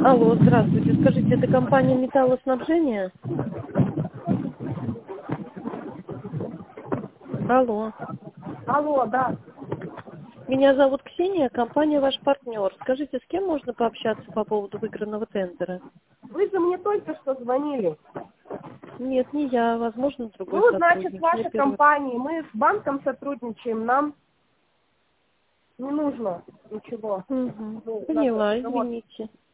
Алло, здравствуйте. Скажите, это компания металлоснабжения? Алло. Алло, да. Меня зовут Ксения, компания ваш партнер. Скажите, с кем можно пообщаться по поводу выигранного тендера? Вы же мне только что звонили. Нет, не я, возможно, другой Ну, значит, сотрудник. Я ваша первый. компания. Мы с банком сотрудничаем, нам не нужно ничего. Угу. Ну, наш Поняла, разговор. извините.